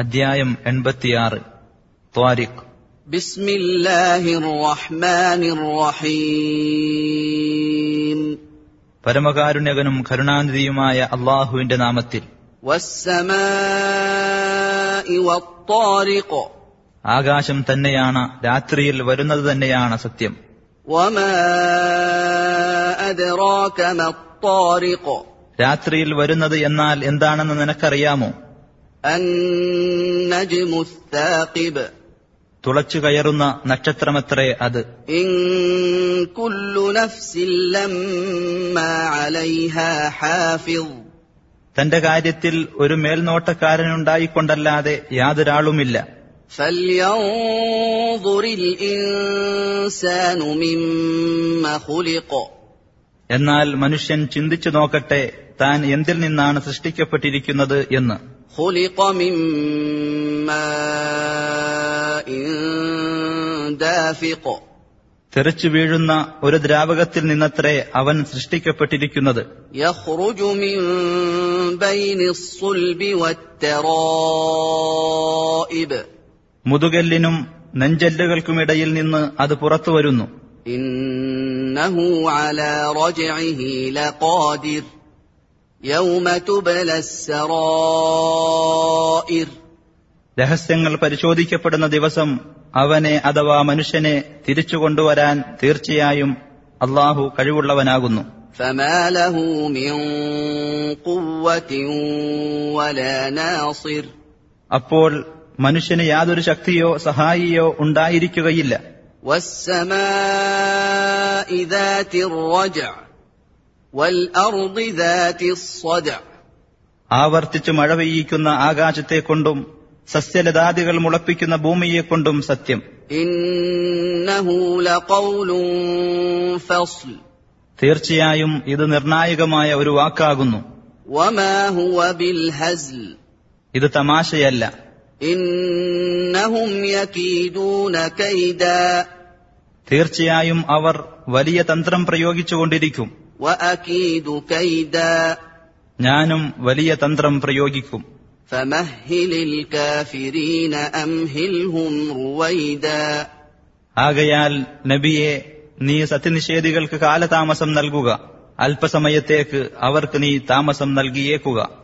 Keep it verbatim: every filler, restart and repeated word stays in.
അധ്യായം എൺപത്തിയാറ്. ത്വാരിഖ്. ബിസ്മില്ലാഹിർ റഹ്മാനിർ റഹീം. പരമകാരുണ്യകനും കരുണാനിധിയുമായ അല്ലാഹുവിന്റെ നാമത്തിൽ. വസ്സമാഇ വത്താരിഖ്. ആകാശം തന്നെയാണ്, രാത്രിയിൽ വരുന്നത് തന്നെയാണ് സത്യം. വമാ അദ്റാക മത്താരിഖ്. രാത്രിയിൽ വരുന്നത് എന്നാൽ എന്താണെന്ന് നിനക്കറിയാമോ? അന്നജ്മുസ് സാഖിബ്. തുളച്ചു കയറുന്ന നക്ഷത്രമത്രേ അത്. ഇൻ കുല്ലു നഫ്സിൻ ലമ്മാ അലൈഹാ ഹാഫിദ്. തന്റെ കാര്യത്തിൽ ഒരു മേൽനോട്ടക്കാരനുണ്ടായിക്കൊണ്ടല്ലാതെ യാതൊരാളുമില്ല. ഫൽയൻദുറിൽ ഇൻസാനു മിമ്മാ ഖുലിഖ. എന്നാൽ മനുഷ്യൻ ചിന്തിച്ചു നോക്കട്ടെ, താൻ എന്തിൽ നിന്നാണ് സൃഷ്ടിക്കപ്പെട്ടിരിക്കുന്നത് എന്ന്. ഖുലിഖ മിൻ മാഇൻ ദാഫിഖ്. തെറിച്ചു വീഴുന്ന ഒരു ദ്രാവകത്തിൽ നിന്നത്രേ അവൻ സൃഷ്ടിക്കപ്പെട്ടിരിക്കുന്നത്. യഖ്റുജു മിൻ ബൈനിസ് സുൽബി വത്തറായിബ്. മുതുകല്ലിനും നെഞ്ചെല്ലുകൾക്കുമിടയിൽ നിന്ന് അത് പുറത്തു വരുന്നു. ഇന്നഹു അലാ റജ്ഇഹി ലഖാദിർ യൗമ തുബ്ലസ് സറായിർ. രഹസ്യങ്ങൾ പരിശോധിക്കപ്പെടുന്ന ദിവസം അവനെ അഥവാ മനുഷ്യനെ തിരിച്ചു കൊണ്ടുവരാൻ തീർച്ചയായും അല്ലാഹു കഴിവുള്ളവനാകുന്നു. ഫമാ ലഹു മിൻ ഖുവ്വത്തിൻ വലാ നാസിർ. അപ്പോൾ മനുഷ്യന് യാതൊരു ശക്തിയോ സഹായിയോ ഉണ്ടായിരിക്കുകയില്ല. വസ്സമാഇ ദാതിർ റജ്അ വൽ അർളി ദാതിസ് സദഅ. ആവർത്തിച്ചു മഴ പെയ്യിക്കുന്ന ആകാശത്തെക്കൊണ്ടും സസ്യലതാദികൾ മുളപ്പിക്കുന്ന ഭൂമിയെക്കൊണ്ടും സത്യം. ഇന്നഹു ലഖൗലുൻ ഫസ്ൽ. തീർച്ചയായും ഇത് നിർണായകമായ ഒരു വാക്കാകുന്നു. വമാ ഹുവ ബിൽ ഹസ്ൽ. ഇത് തമാശയല്ല. ഇന്നഹും യകീദൂന കൈദാ. തീർച്ചയായും അവർ വലിയ തന്ത്രം പ്രയോഗിച്ചുകൊണ്ടിരിക്കും. വഅകീദു കൈദാ. ഞാനും വലിയ തന്ത്രം പ്രയോഗിക്കും. ഫമഹ്ഹിലിൽ കാഫിരീന അംഹിൽഹും റുവൈദാ. ആകയാൽ നബിയെ, നീ സത്യനിഷേധികൾക്ക് കാലതാമസം നൽകുക. അല്പസമയത്തേക്ക് അവർക്ക് നീ താമസം നൽകിയേക്കുക.